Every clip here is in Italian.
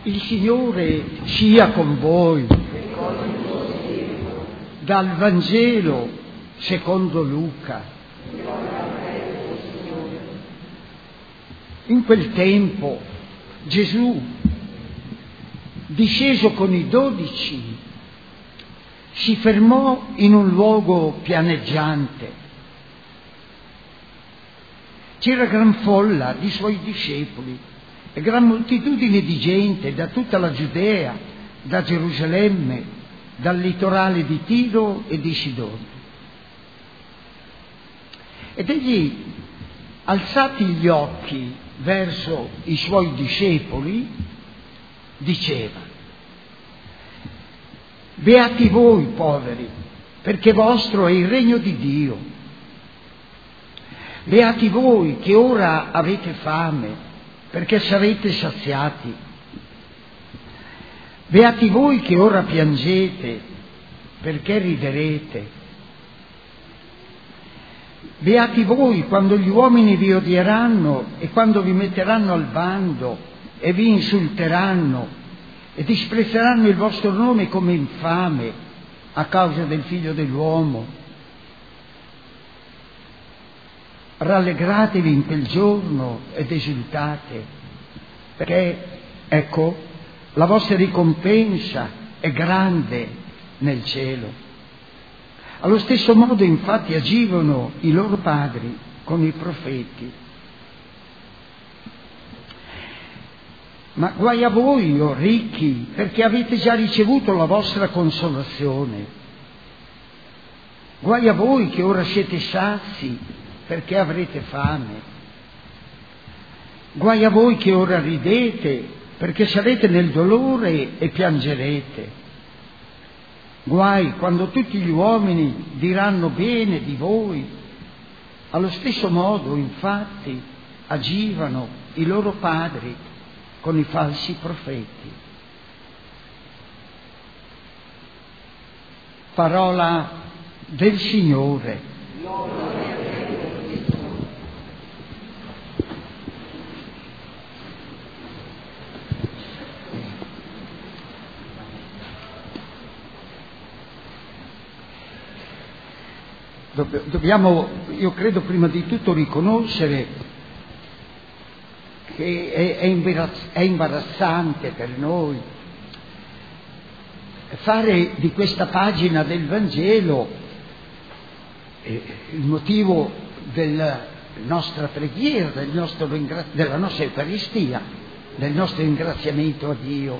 Il Signore sia con voi. Dal Vangelo secondo Luca. In quel tempo Gesù, disceso con i 12, si fermò in un luogo pianeggiante. C'era gran folla di suoi discepoli e gran moltitudine di gente da tutta la Giudea, da Gerusalemme, dal litorale di Tiro e di Sidone. Ed egli, alzati gli occhi verso i suoi discepoli, diceva: beati voi poveri, perché vostro è il regno di Dio. Beati voi che ora avete fame, perché sarete saziati. Beati voi che ora piangete, perché riderete. Beati voi quando gli uomini vi odieranno e quando vi metteranno al bando e vi insulteranno e disprezzeranno il vostro nome come infame a causa del Figlio dell'uomo. Rallegratevi in quel giorno ed esultate, perché, ecco, la vostra ricompensa è grande nel cielo. Allo stesso modo, infatti, agivano i loro padri con i profeti. Ma guai a voi, o ricchi, perché avete già ricevuto la vostra consolazione. Guai a voi che ora siete sazi, perché avrete fame. Guai a voi che ora ridete, perché sarete nel dolore e piangerete. Guai quando tutti gli uomini diranno bene di voi. Allo stesso modo, infatti, agivano i loro padri con i falsi profeti. Parola del Signore. Dobbiamo, io credo, prima di tutto riconoscere che è imbarazzante per noi fare di questa pagina del Vangelo il motivo della nostra preghiera, della nostra Eucaristia, del nostro ringraziamento a Dio,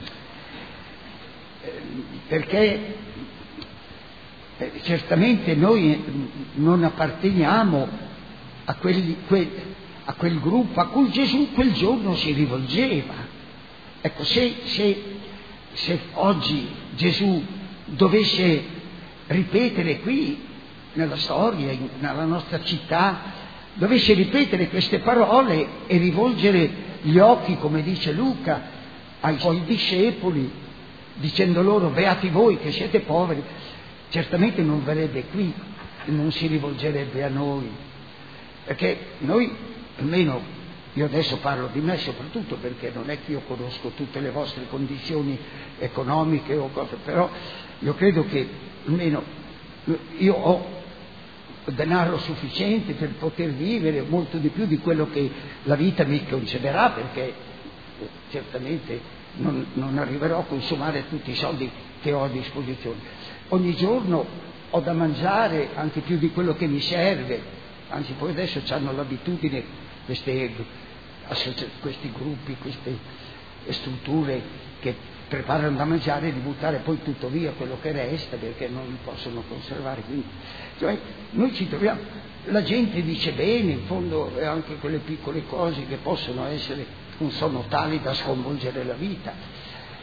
perché certamente noi non apparteniamo a quel gruppo a cui Gesù quel giorno si rivolgeva. Ecco, se oggi Gesù dovesse ripetere qui nella storia, nella nostra città, dovesse ripetere queste parole e rivolgere gli occhi, come dice Luca, ai suoi discepoli, dicendo loro: beati voi che siete poveri, certamente non verrebbe qui e non si rivolgerebbe a noi, perché noi, almeno io adesso parlo di me soprattutto, perché non è che io conosco tutte le vostre condizioni economiche o cose, però io credo che almeno io ho denaro sufficiente per poter vivere molto di più di quello che la vita mi concederà, perché certamente non arriverò a consumare tutti i soldi che ho a disposizione. Ogni giorno ho da mangiare anche più di quello che mi serve, anzi poi adesso hanno l'abitudine questi gruppi, queste strutture che preparano da mangiare, di buttare poi tutto via quello che resta, perché non li possono conservare. Quindi, cioè, noi ci troviamo, la gente dice bene, in fondo anche quelle piccole cose che possono essere, non sono tali da sconvolgere la vita.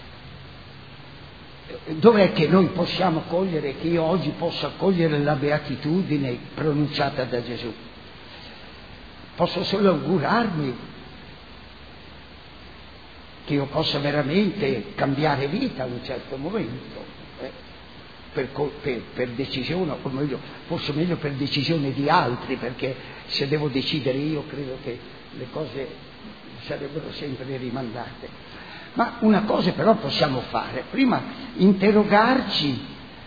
Dov'è che noi possiamo cogliere, che io oggi possa cogliere la beatitudine pronunciata da Gesù? Posso solo augurarmi che io possa veramente cambiare vita a un certo momento, per decisione, o meglio, forse meglio per decisione di altri, perché se devo decidere io credo che le cose sarebbero sempre rimandate. Ma una cosa però possiamo fare, prima interrogarci,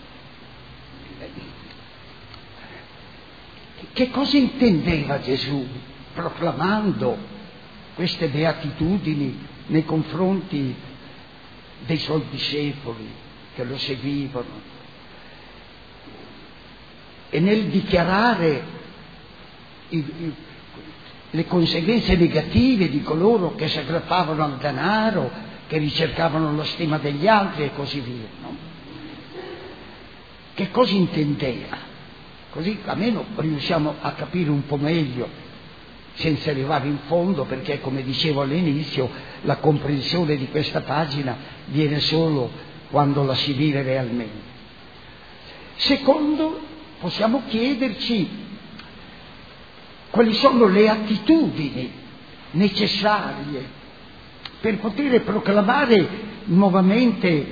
che cosa intendeva Gesù proclamando queste beatitudini nei confronti dei suoi discepoli che lo seguivano, e nel dichiarare le conseguenze negative di coloro che si aggrappavano al denaro, che ricercavano la stima degli altri e così via, no? Che cosa intendeva? Così almeno riusciamo a capire un po' meglio, senza arrivare in fondo, perché come dicevo all'inizio, la comprensione di questa pagina viene solo quando la si vive realmente. Secondo, possiamo chiederci quali sono le attitudini necessarie per poter proclamare nuovamente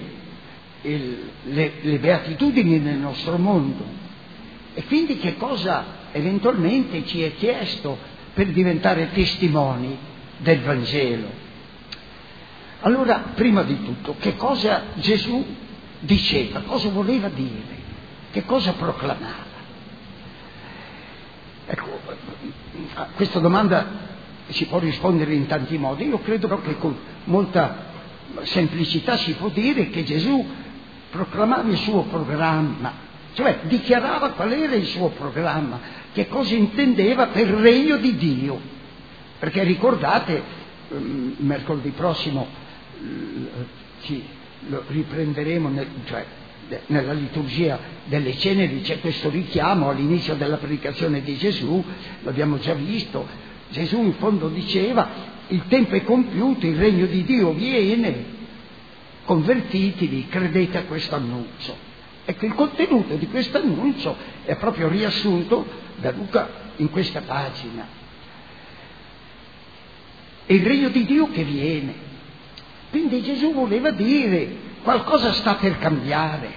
le beatitudini nel nostro mondo, e quindi che cosa eventualmente ci è chiesto per diventare testimoni del Vangelo. Allora, prima di tutto, che cosa Gesù diceva, cosa voleva dire, che cosa proclamava? Ecco, a questa domanda si può rispondere in tanti modi. Io credo però che con molta semplicità si può dire che Gesù proclamava il suo programma, cioè dichiarava qual era il suo programma, che cosa intendeva per il regno di Dio. Perché ricordate, mercoledì prossimo lo riprenderemo, nella liturgia delle ceneri c'è questo richiamo all'inizio della predicazione di Gesù, l'abbiamo già visto. Gesù in fondo diceva: il tempo è compiuto, il regno di Dio viene, convertitevi, credete a questo annuncio. Ecco, il contenuto di questo annuncio è proprio riassunto da Luca in questa pagina. È il regno di Dio che viene. Quindi Gesù voleva dire: qualcosa sta per cambiare,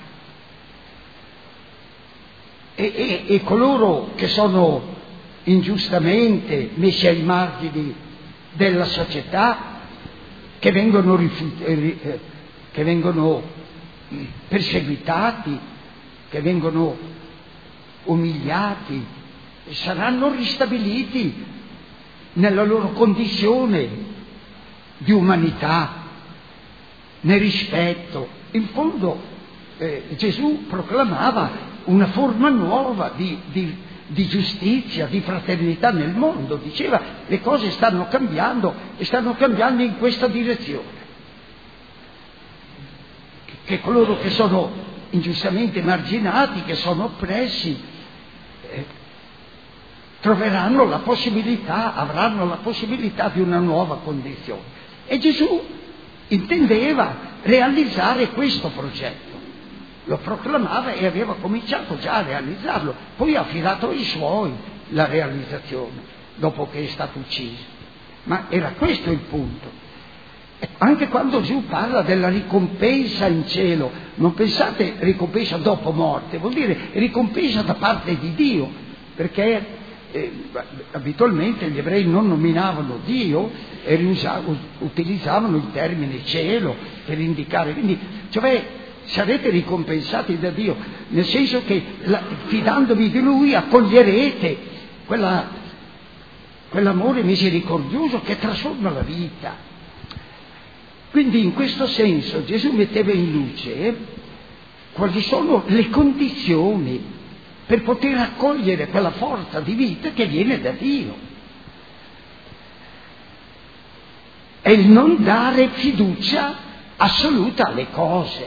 e coloro che sono ingiustamente messi ai margini della società, che vengono perseguitati, che vengono umiliati, saranno ristabiliti nella loro condizione di umanità, nel rispetto. In fondo Gesù proclamava una forma nuova di giustizia, di fraternità nel mondo. Diceva: le cose stanno cambiando, e stanno cambiando in questa direzione, che coloro che sono ingiustamente marginati, che sono oppressi, troveranno la possibilità, avranno la possibilità di una nuova condizione. E Gesù intendeva realizzare questo progetto, lo proclamava e aveva cominciato già a realizzarlo, poi ha affidato ai suoi la realizzazione dopo che è stato ucciso. Ma era questo il punto. Anche quando Gesù parla della ricompensa in cielo, non pensate ricompensa dopo morte, vuol dire ricompensa da parte di Dio, perché abitualmente gli ebrei non nominavano Dio e utilizzavano il termine cielo per indicare, quindi cioè sarete ricompensati da Dio, nel senso che fidandovi di Lui accoglierete quell'amore misericordioso che trasforma la vita. Quindi in questo senso Gesù metteva in luce quali sono le condizioni per poter accogliere quella forza di vita che viene da Dio. È il non dare fiducia assoluta alle cose,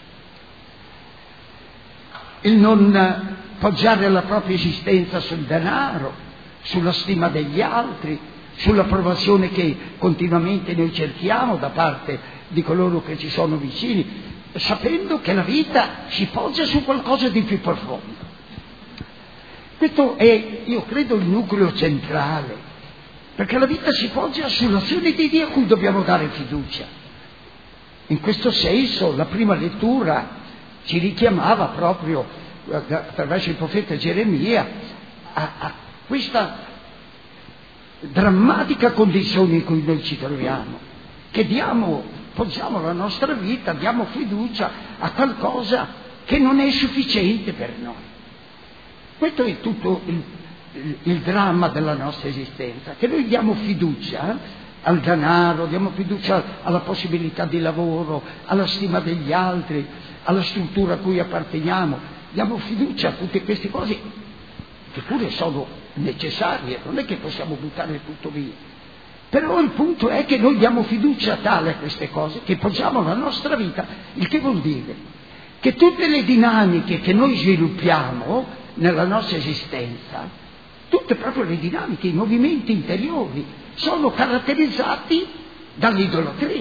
il non poggiare la propria esistenza sul denaro, sulla stima degli altri, sull'approvazione che continuamente noi cerchiamo da parte di coloro che ci sono vicini, sapendo che la vita si poggia su qualcosa di più profondo. Questo è, io credo, il nucleo centrale, perché la vita si poggia sull'azione di Dio a cui dobbiamo dare fiducia. In questo senso la prima lettura ci richiamava proprio attraverso il profeta Geremia a questa drammatica condizione in cui noi ci troviamo, che diamo poggiamo la nostra vita, diamo fiducia a qualcosa che non è sufficiente per noi. Questo è tutto il dramma della nostra esistenza, che noi diamo fiducia al denaro, diamo fiducia alla possibilità di lavoro, alla stima degli altri, alla struttura a cui apparteniamo, diamo fiducia a tutte queste cose che pure sono necessarie, non è che possiamo buttare tutto via. Però il punto è che noi diamo fiducia tale a queste cose che poggiamo la nostra vita, il che vuol dire che tutte le dinamiche che noi sviluppiamo nella nostra esistenza, tutte proprio le dinamiche, i movimenti interiori, sono caratterizzati dall'idolatria.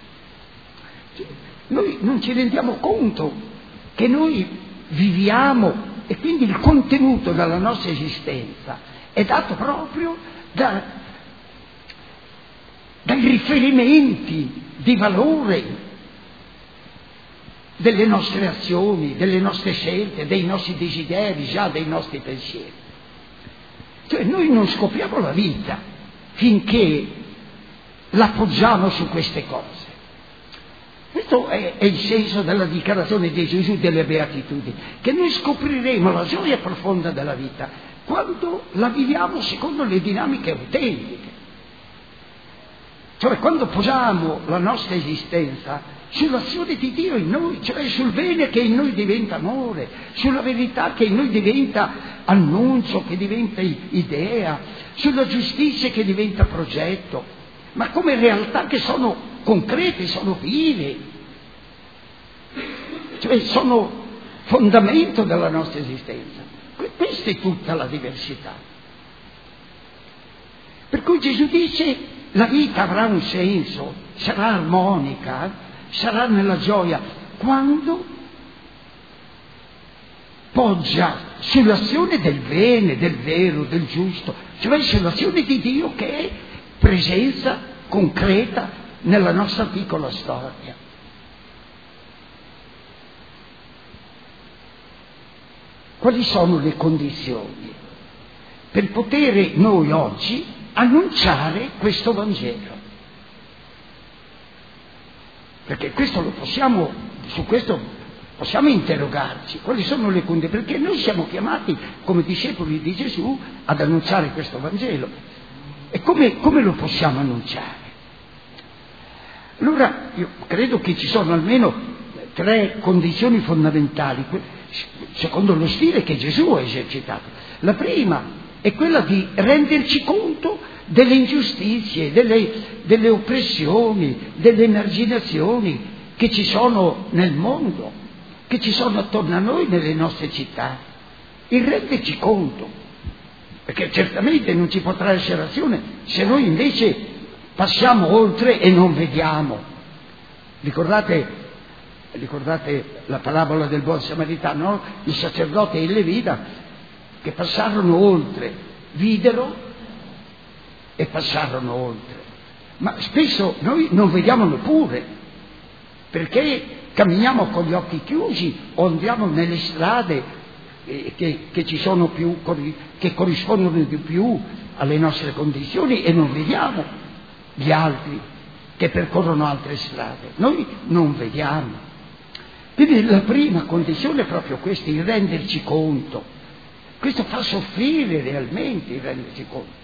Noi non ci rendiamo conto che noi viviamo e quindi il contenuto della nostra esistenza è dato proprio dai riferimenti di valore delle nostre azioni, delle nostre scelte, dei nostri desideri, già dei nostri pensieri. Cioè noi non scopriamo la vita finché la poggiamo su queste cose. Questo è il senso della dichiarazione di Gesù delle Beatitudini, che noi scopriremo la gioia profonda della vita quando la viviamo secondo le dinamiche autentiche. Cioè quando posiamo la nostra esistenza sull'azione di Dio in noi, cioè sul bene che in noi diventa amore, sulla verità che in noi diventa annuncio, che diventa idea, sulla giustizia che diventa progetto, ma come realtà che sono concrete, sono vive, cioè sono fondamento della nostra esistenza. Questa è tutta la diversità. Per cui Gesù dice: la vita avrà un senso, sarà armonica, sarà nella gioia, quando poggia sull'azione del bene, del vero, del giusto, cioè sull'azione di Dio che è presenza concreta nella nostra piccola storia. Quali sono le condizioni per poter noi oggi annunciare questo Vangelo? Perché questo lo possiamo, su questo possiamo interrogarci, quali sono le condizioni, perché noi siamo chiamati come discepoli di Gesù ad annunciare questo Vangelo. E come lo possiamo annunciare? Allora io credo che ci sono almeno 3 condizioni fondamentali, secondo lo stile che Gesù ha esercitato. La prima è quella di renderci conto delle ingiustizie, delle oppressioni, delle emarginazioni che ci sono nel mondo, che ci sono attorno a noi nelle nostre città. Il renderci conto, perché certamente non ci potrà essere azione se noi invece passiamo oltre e non vediamo. Ricordate la parabola del buon samaritano, no? Il sacerdote e il levita che passarono oltre, videro e passarono oltre. Ma spesso noi non vediamo neppure, perché camminiamo con gli occhi chiusi o andiamo nelle strade che ci sono più, che corrispondono di più alle nostre condizioni, e non vediamo gli altri che percorrono altre strade. Noi non vediamo. Quindi la prima condizione è proprio questa, il renderci conto. Questo fa soffrire realmente, il renderci conto.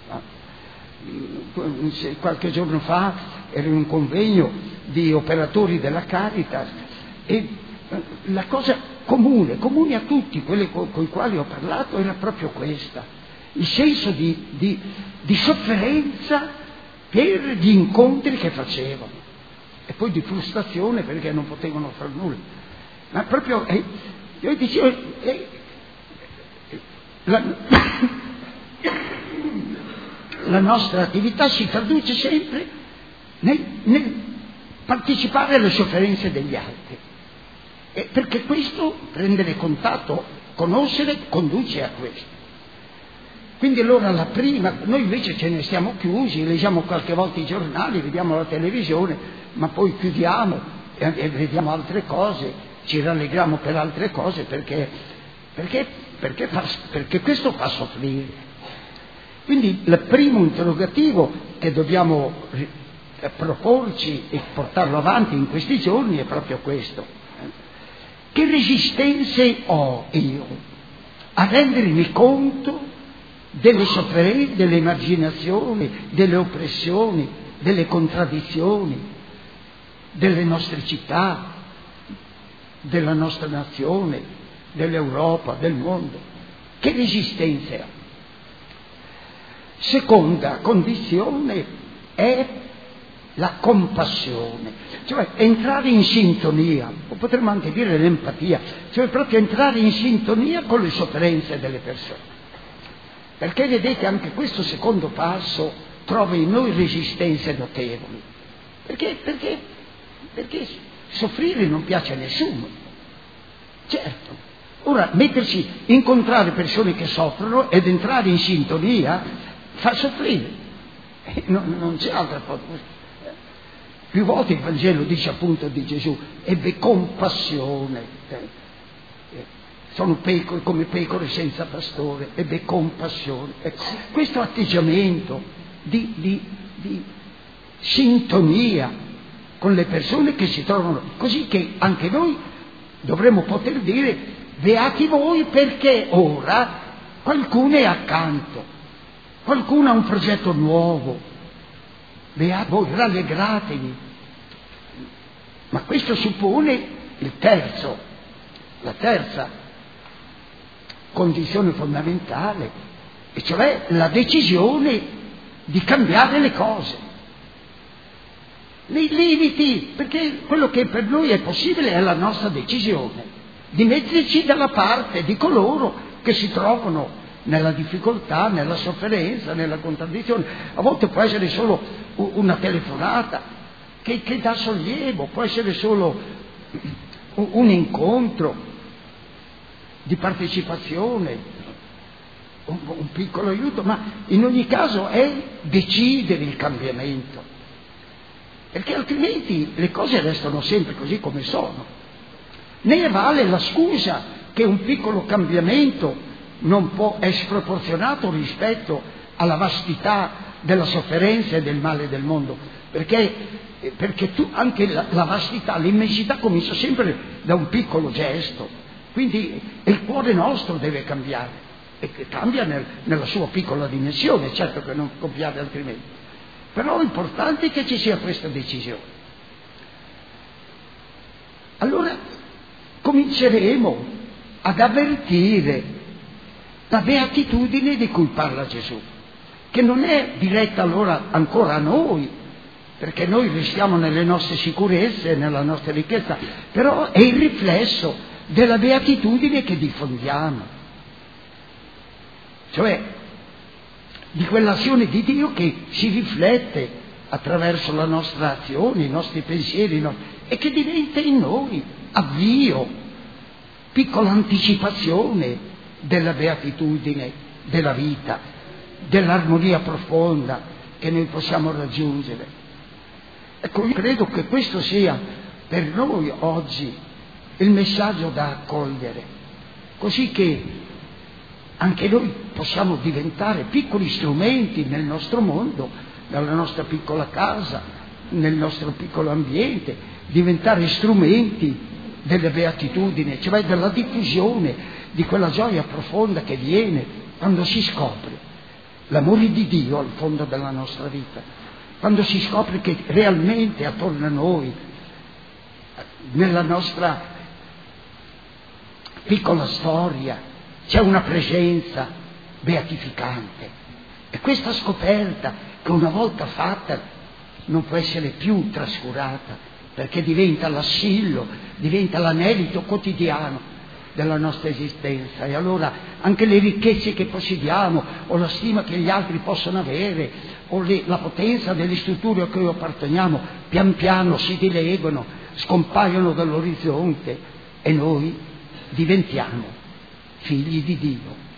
Qualche giorno fa ero in un convegno di operatori della Caritas e la cosa comune a tutti, quelli con i quali ho parlato, era proprio questa: il senso di sofferenza per gli incontri che facevano e poi di frustrazione perché non potevano far nulla. Ma proprio io dicevo, la nostra attività si traduce sempre nel partecipare alle sofferenze degli altri, perché questo, prendere contatto, conoscere, conduce a questo. Quindi allora la prima, noi invece ce ne stiamo chiusi, leggiamo qualche volta i giornali, vediamo la televisione, ma poi chiudiamo e vediamo altre cose, ci rallegriamo per altre cose perché questo fa soffrire. Quindi il primo interrogativo che dobbiamo proporci e portarlo avanti in questi giorni è proprio questo. Che resistenze ho io a rendermi conto delle sofferenze, delle emarginazioni, delle oppressioni, delle contraddizioni delle nostre città, della nostra nazione, dell'Europa, del mondo? Che resistenze ha? Seconda condizione è la compassione, cioè entrare in sintonia, o potremmo anche dire l'empatia, cioè proprio entrare in sintonia con le sofferenze delle persone. Perché vedete, anche questo secondo passo trova in noi resistenze notevoli. Perché soffrire non piace a nessuno. Certo. Ora, incontrare persone che soffrono ed entrare in sintonia fa soffrire. Non c'è altra cosa. Più volte il Vangelo dice appunto di Gesù, ebbe compassione. Sono pecore come pecore senza pastore, ebbe compassione. Ecco, questo atteggiamento di sintonia con le persone che si trovano, così che anche noi dovremmo poter dire: beati voi, perché ora qualcuno è accanto, qualcuno ha un progetto nuovo, beati voi, rallegratevi. Ma questo suppone la terza condizione fondamentale, e cioè la decisione di cambiare le cose, nei limiti, perché quello che per noi è possibile è la nostra decisione di metterci dalla parte di coloro che si trovano nella difficoltà, nella sofferenza, nella contraddizione. A volte può essere solo una telefonata che dà sollievo, può essere solo un incontro di partecipazione, un piccolo aiuto, ma in ogni caso è decidere il cambiamento, perché altrimenti le cose restano sempre così come sono. Ne vale la scusa che un piccolo cambiamento non può, è sproporzionato rispetto alla vastità della sofferenza e del male del mondo, perché anche la vastità, l'immensità comincia sempre da un piccolo gesto, quindi il cuore nostro deve cambiare, e cambia nella sua piccola dimensione, certo che non cambiare altrimenti, però l'importante è che ci sia questa decisione. Allora cominceremo ad avvertire la beatitudine di cui parla Gesù, che non è diretta allora ancora a noi, perché noi restiamo nelle nostre sicurezze, nella nostra ricchezza, però è il riflesso della beatitudine che diffondiamo, cioè di quell'azione di Dio che si riflette attraverso la nostra azione, i nostri pensieri, e che diventa in noi avvio, piccola anticipazione della beatitudine, della vita, dell'armonia profonda che noi possiamo raggiungere. Ecco, io credo che questo sia per noi oggi il messaggio da accogliere, così che anche noi possiamo diventare piccoli strumenti nel nostro mondo, nella nostra piccola casa, nel nostro piccolo ambiente, diventare strumenti della beatitudine, cioè della diffusione di quella gioia profonda che viene quando si scopre l'amore di Dio al fondo della nostra vita, quando si scopre che realmente attorno a noi, nella nostra piccola storia, c'è una presenza beatificante. E questa scoperta, che una volta fatta non può essere più trascurata, perché diventa l'assillo, diventa l'anelito quotidiano della nostra esistenza. E allora anche le ricchezze che possediamo, o la stima che gli altri possono avere, o la potenza delle strutture a cui apparteniamo, pian piano si dileguano, scompaiono dall'orizzonte, e noi diventiamo figli di Dio.